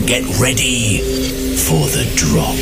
Get ready for the drop.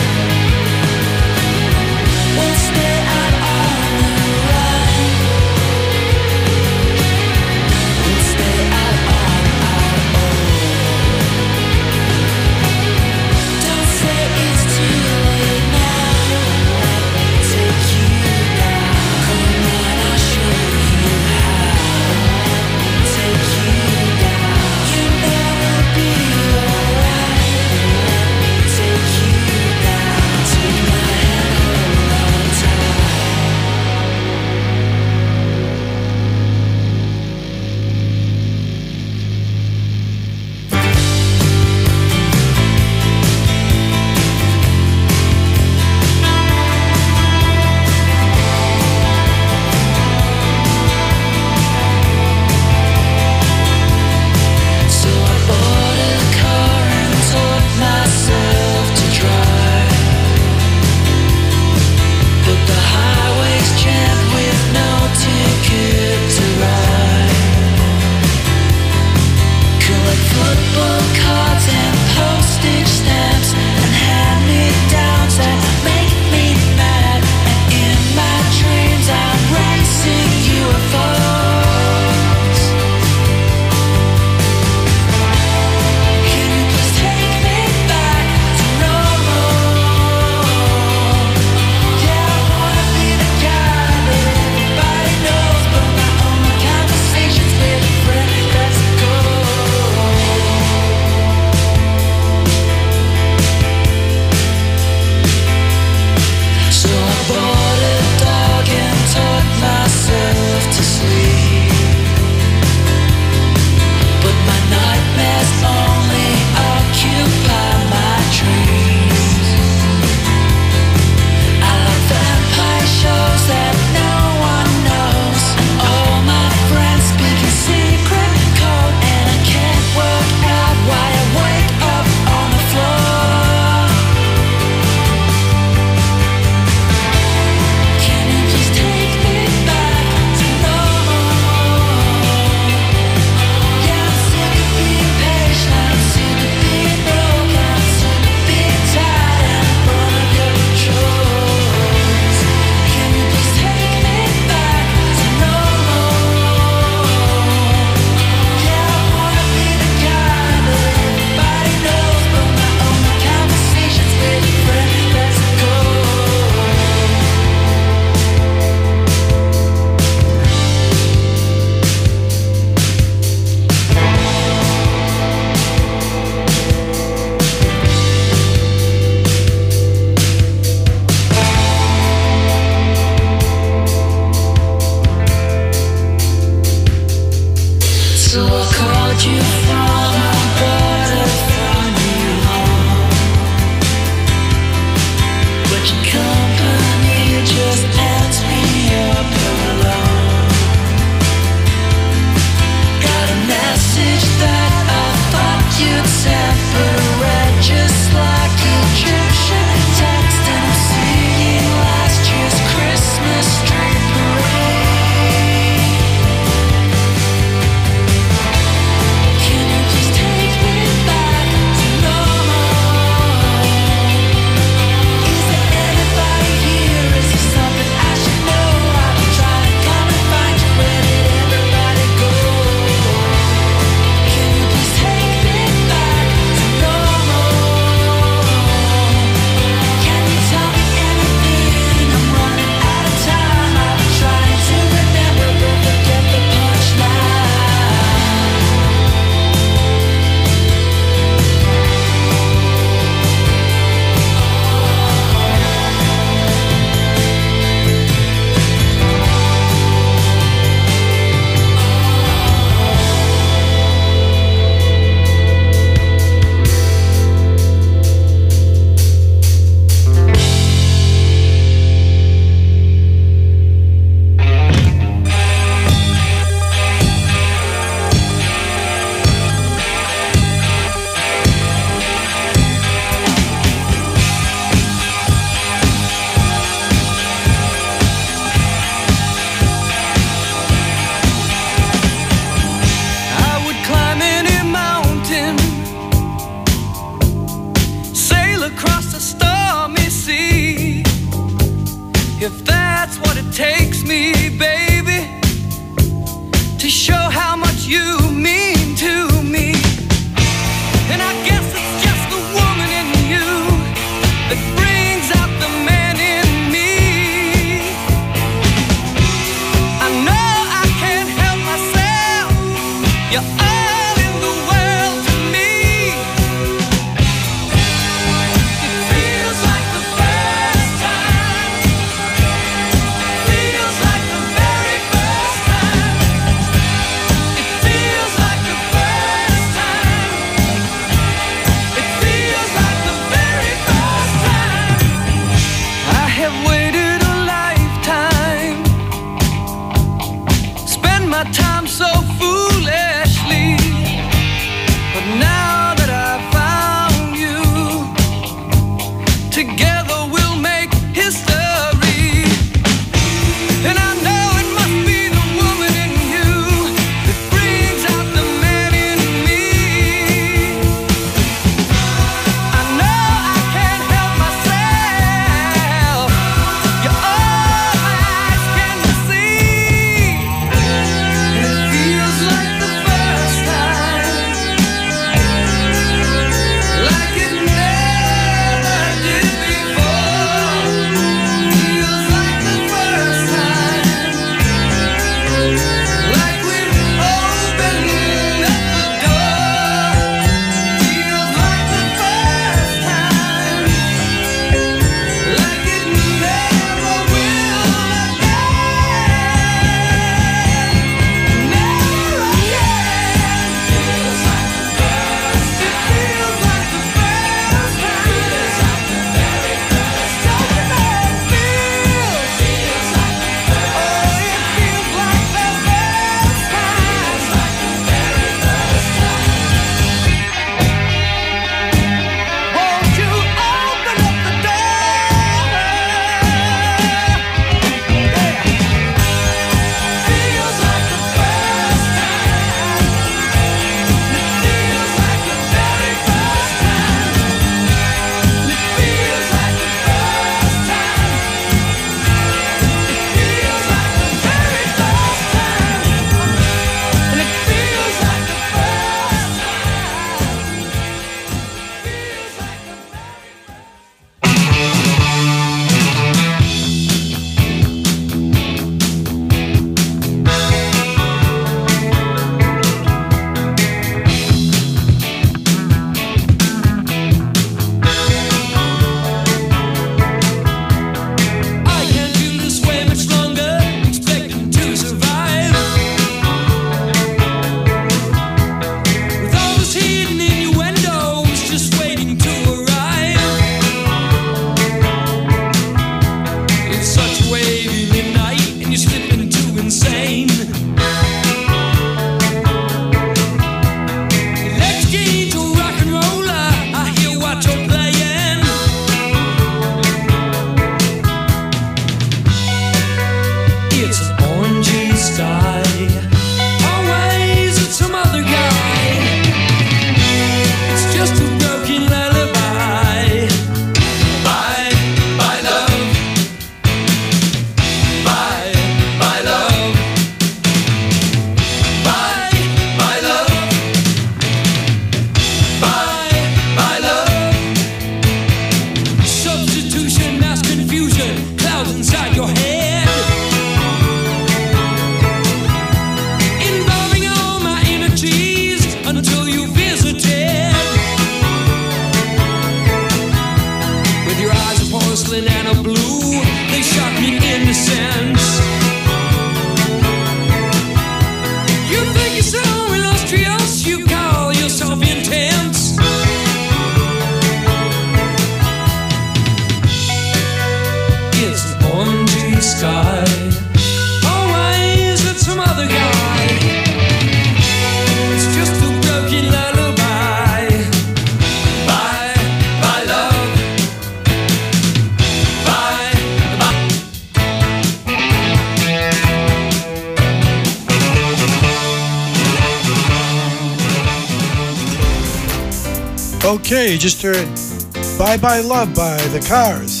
Okay, you just heard Bye Bye Love by The Cars.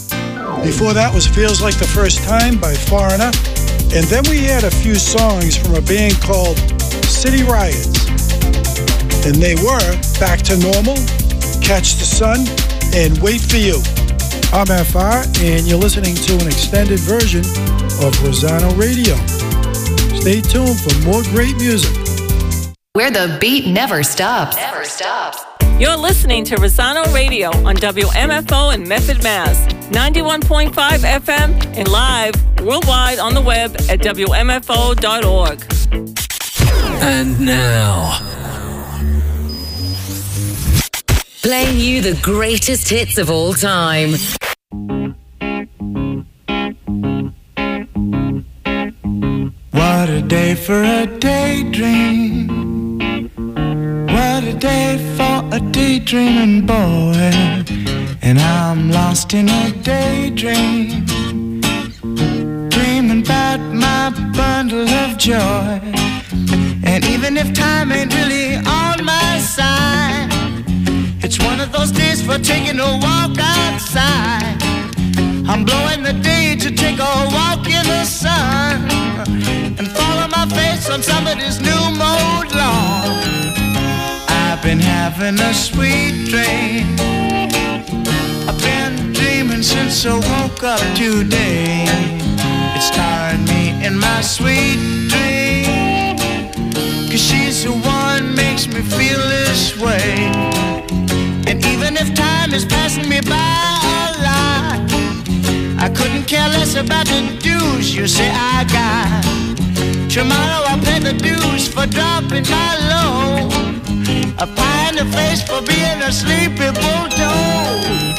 Before that was Feels Like the First Time by Foreigner. And then we had a few songs from a band called city riots. And they were Back to Normal, Catch the Sun, and Wait for You. I'm FR, and you're listening to an extended version of Rosano Radio. Stay tuned for more great music. Where the beat never stops. Never stops. You're listening to Rosano Radio on WMFO in Medford, Mass. 91.5 FM and live worldwide on the web at WMFO.org. And now, playing you the greatest hits of all time. What a day for a daydream. What a day for a daydreaming boy. And I'm lost in a daydream, dreaming about my bundle of joy. And even if time ain't really on my side, it's one of those days for taking a walk outside. I'm blowing the day to take a walk in the sun and follow my face on somebody's new mode lawn. I've been having a sweet dream. I've been dreaming since I woke up today. It's starring me in my sweet dream, 'cause she's the one makes me feel this way. And even if time is passing me by a lot, I couldn't care less about the dues you say I got. Tomorrow I'll pay the dues for dropping my load, a pie in the face for being a sleepy bulldog.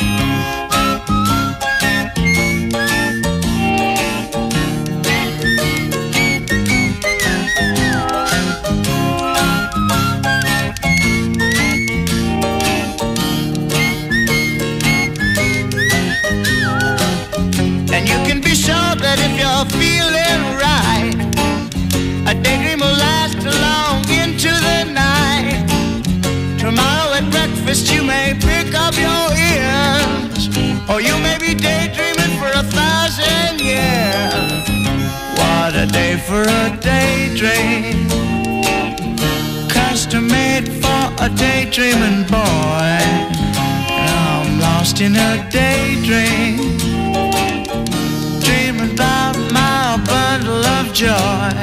And you can be sure that if you're feeling right, a daydream will last long into the night. Tomorrow at breakfast you may pick up your ears, or you may be daydreaming for 1,000 years. What a day for a daydream, custom made for a daydreaming boy. I'm lost in a daydream, dreaming about my bundle of joy.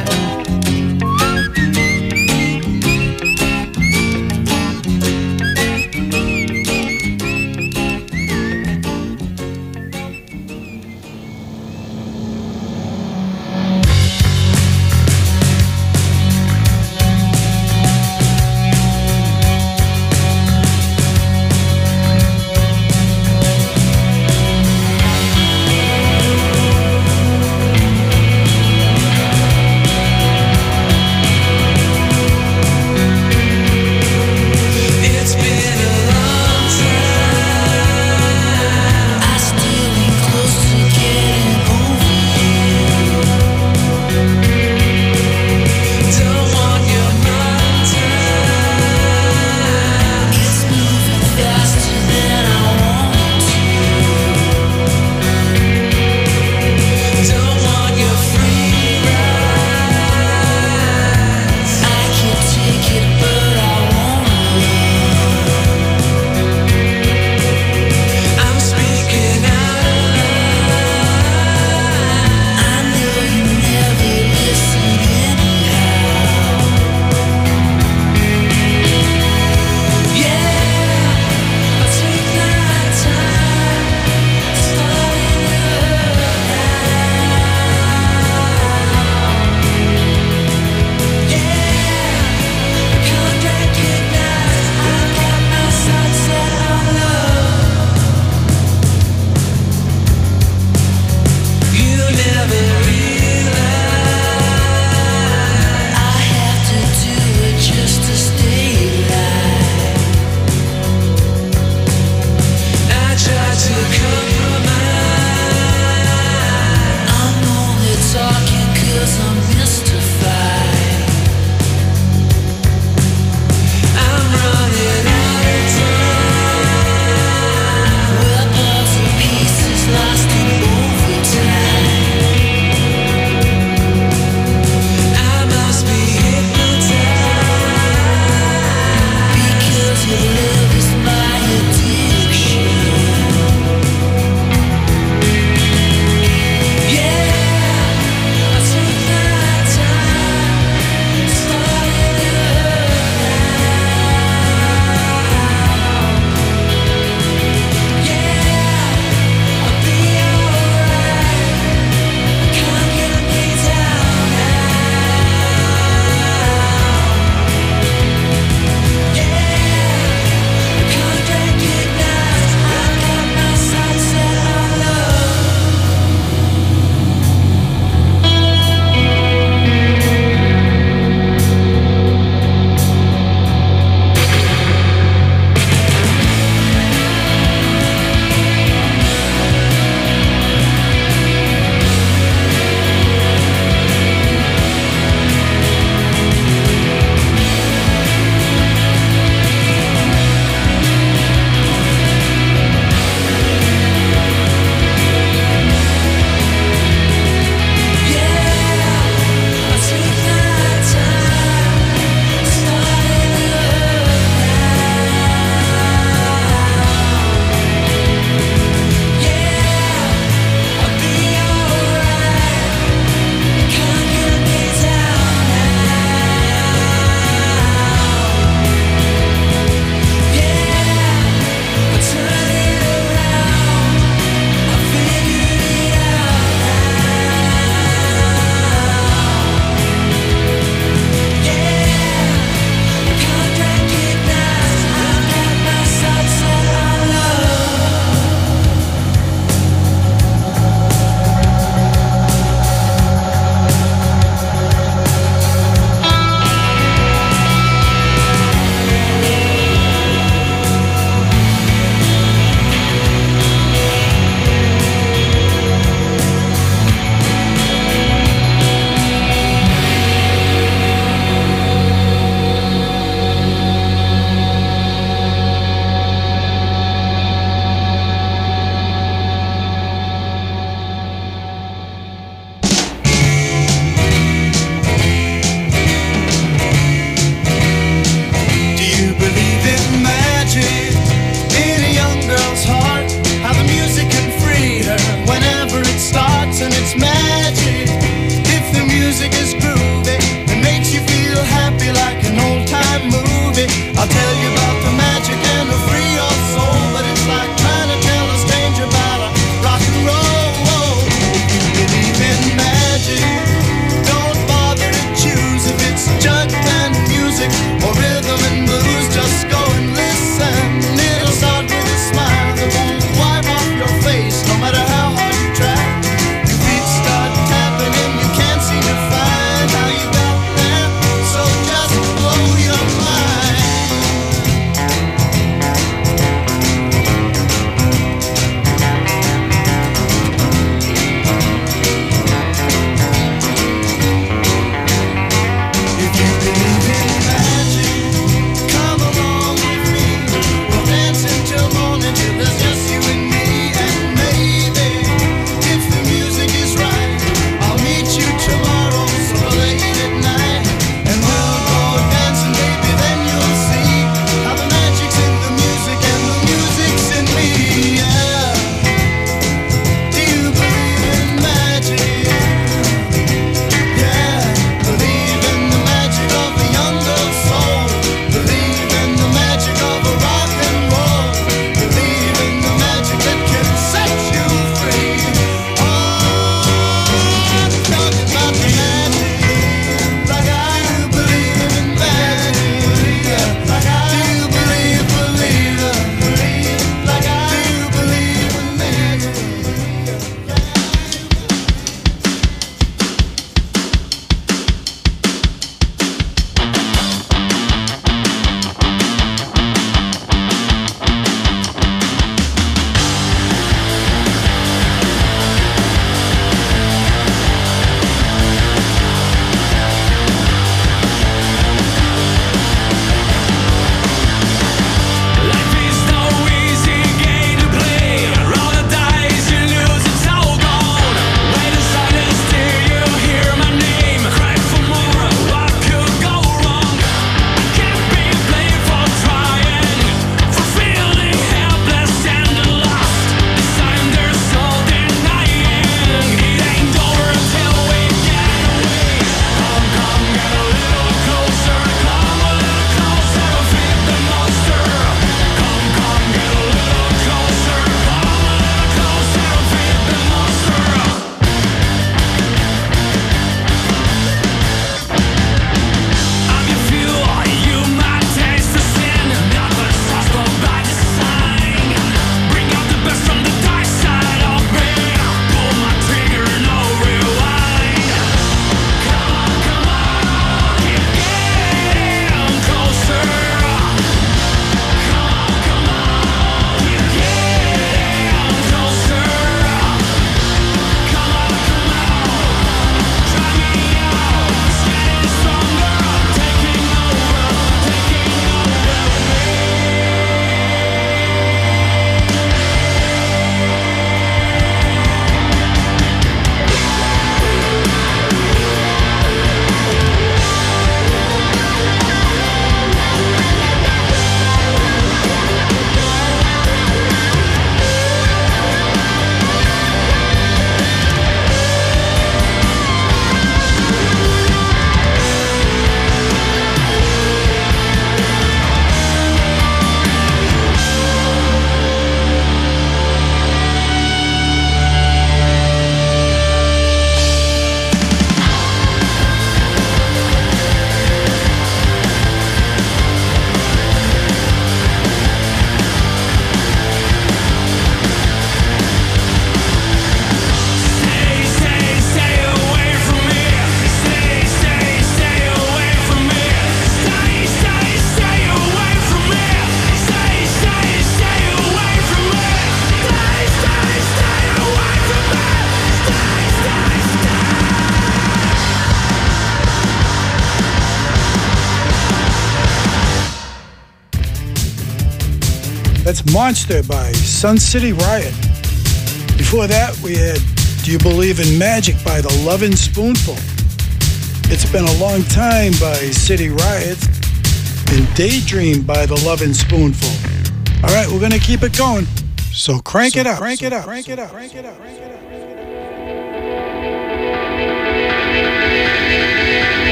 That's Monster by Sun City Riot. Before that, we had Do You Believe in Magic by the Lovin' Spoonful. It's Been a Long Time by City Riot. And Daydream by the Lovin' Spoonful. All right, we're going to keep it going. So crank it up. Crank it up. Crank it up. Crank it up. Crank it up.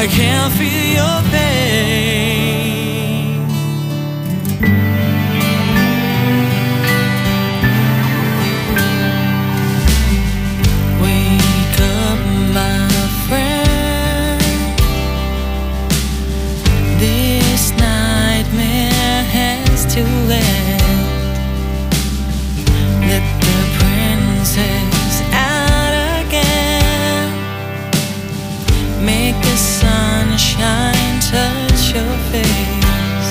I can't feel your pain. Wake up, my friend. This nightmare has to end. Let the princess out again. Make the sunshine touch your face.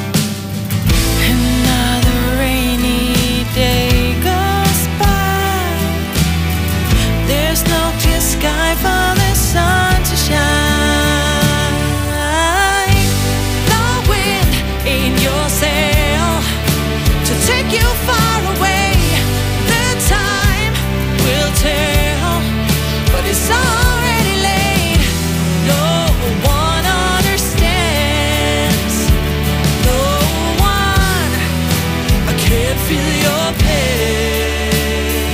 Another rainy day goes by. There's no clear sky for the sun to shine. The wind in your sail to take you far away. The time will tell, but it's already late. No one understands. No one. I can't feel your pain.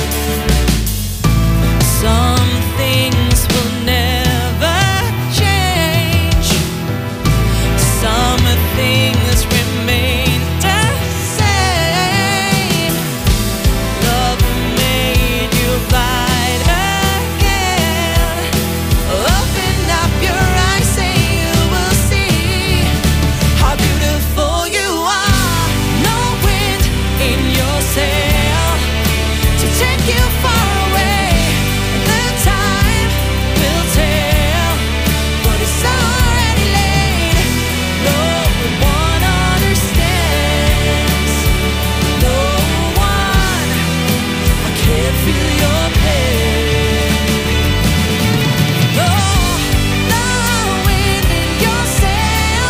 Some things will never change. Some things remain the same. Love made you right again. Open up your eyes and you will see how beautiful you are. No wind in your sail to take you far away. The time will tell, but it's already late. No one understands. No one. I can't feel your pain. No, no wind in your sail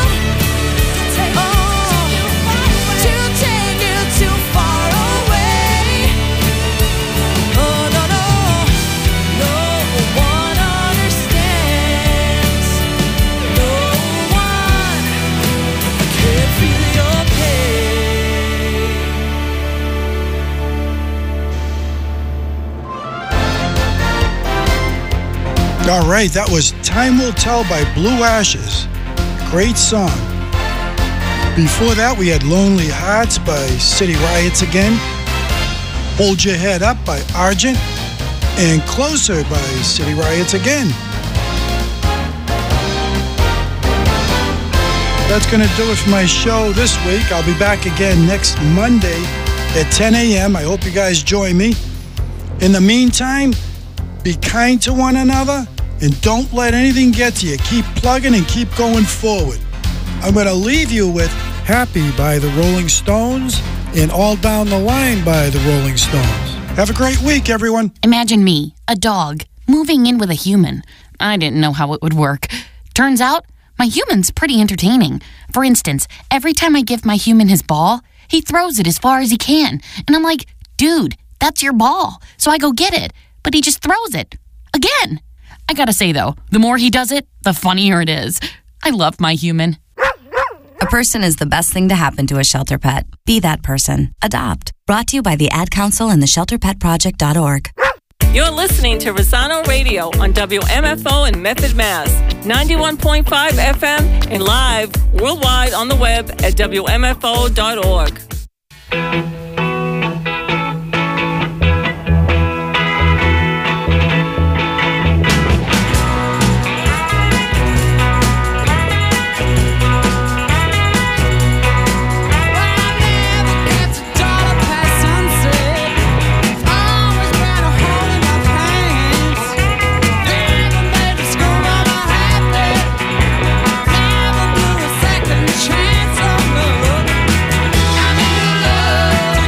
to take you too far away. Oh no, no, no one understands. No one. I can't feel your pain. All right, that was Time Will Tell by Blue Ashes. Great song. Before that, we had Lonely Hearts by City Riots again. Hold Your Head Up by Argent. And Closer by City Riots again. That's going to do it for my show this week. I'll be back again next Monday at 10 a.m. I hope you guys join me. In the meantime, be kind to one another and don't let anything get to you. Keep plugging and keep going forward. I'm going to leave you with Happy by the Rolling Stones and All Down the Line by the Rolling Stones. Have a great week, everyone. Imagine me, a dog, moving in with a human. I didn't know how it would work. Turns out, my human's pretty entertaining. For instance, every time I give my human his ball, he throws it as far as he can. And I'm like, dude, that's your ball. So I go get it. But he just throws it. Again. I gotta say, though, the more he does it, the funnier it is. I love my human. A person is the best thing to happen to a shelter pet. Be that person. Adopt. Brought to you by the Ad Council and the ShelterPetProject.org. You're listening to Rosano Radio on WMFO in Method, Mass. 91.5 FM and live worldwide on the web at WMFO.org. Chance of love. I need love.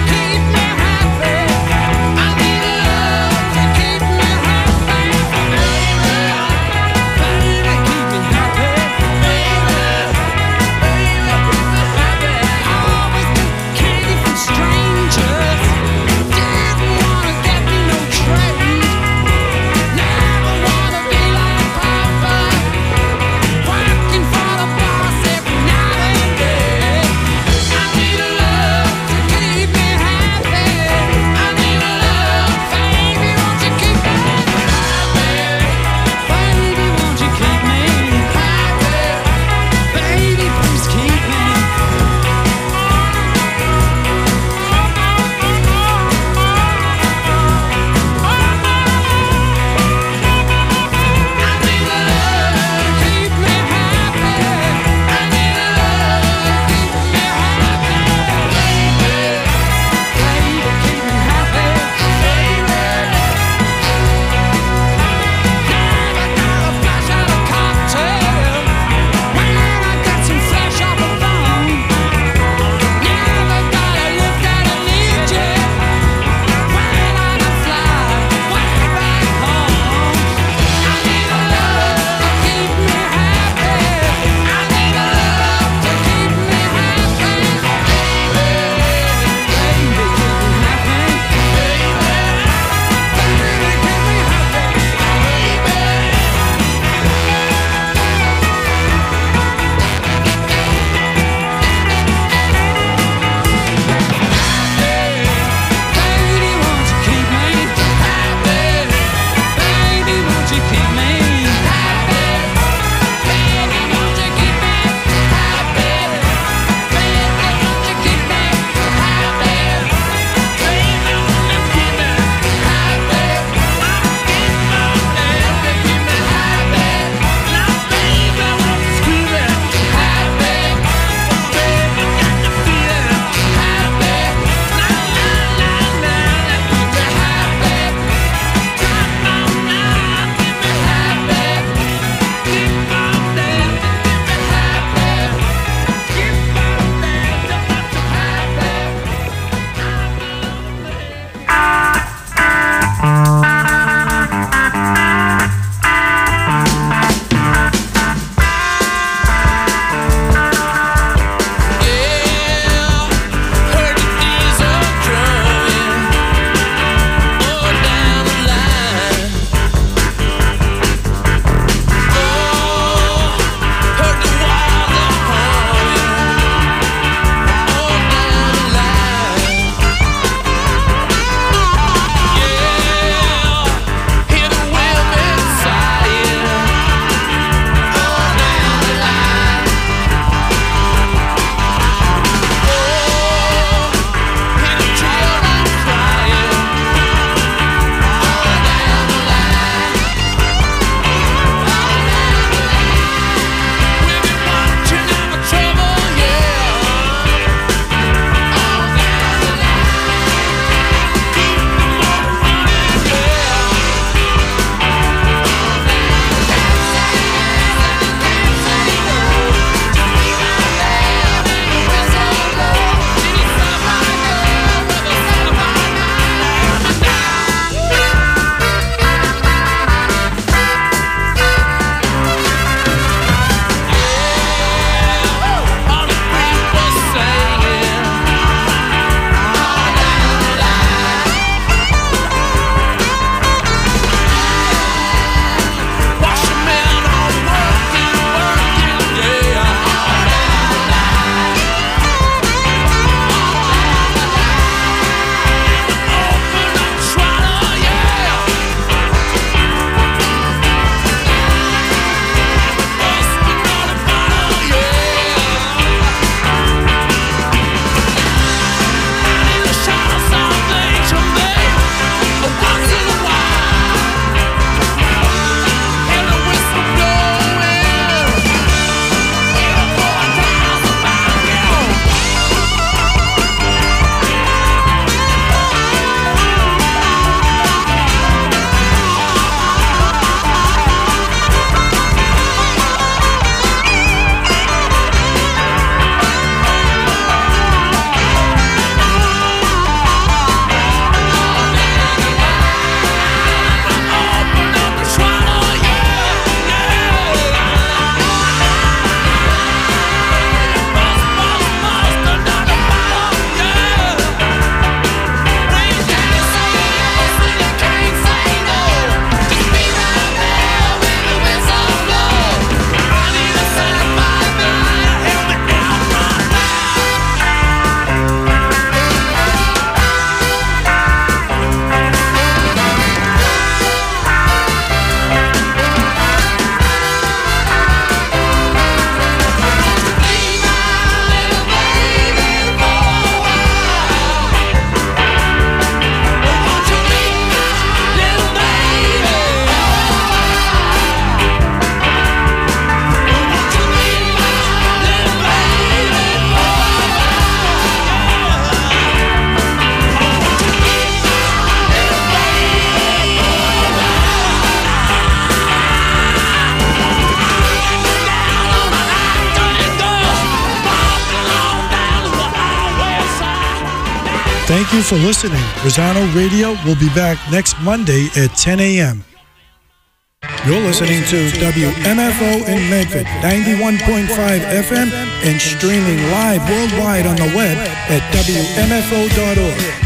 Thank you for listening. Rosano Radio will be back next Monday at 10 a.m. You're listening to WMFO in Medford, 91.5 FM, and streaming live worldwide on the web at WMFO.org.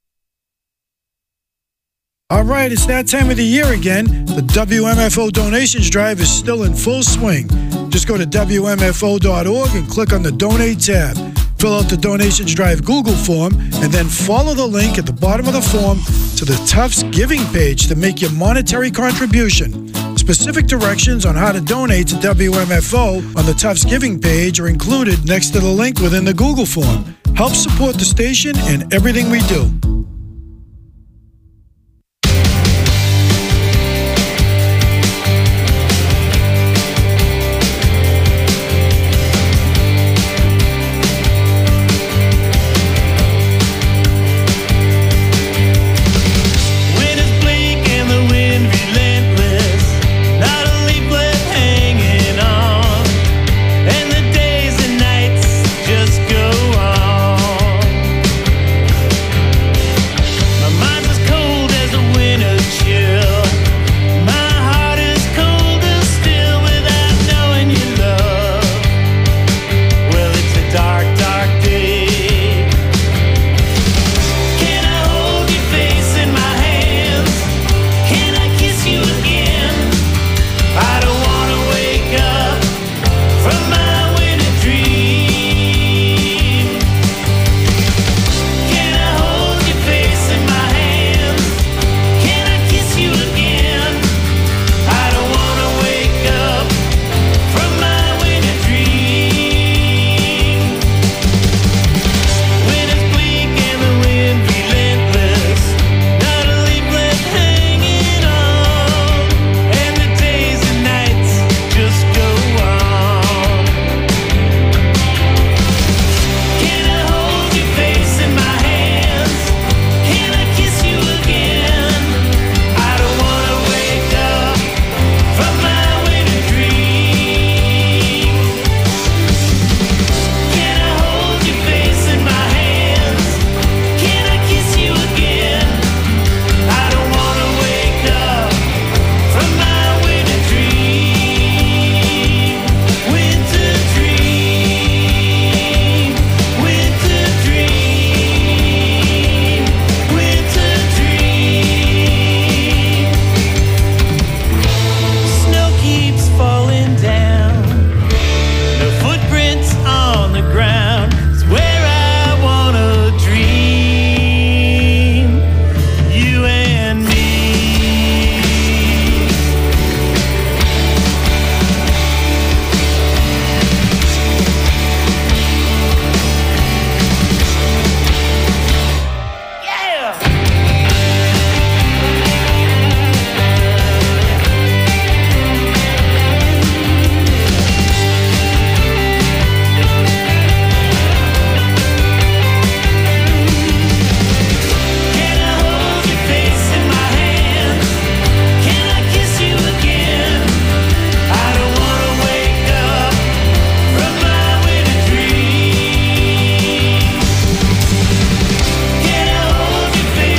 All right, it's that time of the year again. The WMFO donations drive is still in full swing. Just go to WMFO.org and click on the Donate tab. Fill out the Donations Drive Google form and then follow the link at the bottom of the form to the Tufts Giving page to make your monetary contribution. Specific directions on how to donate to WMFO on the Tufts Giving page are included next to the link within the Google form. Help support the station and everything we do.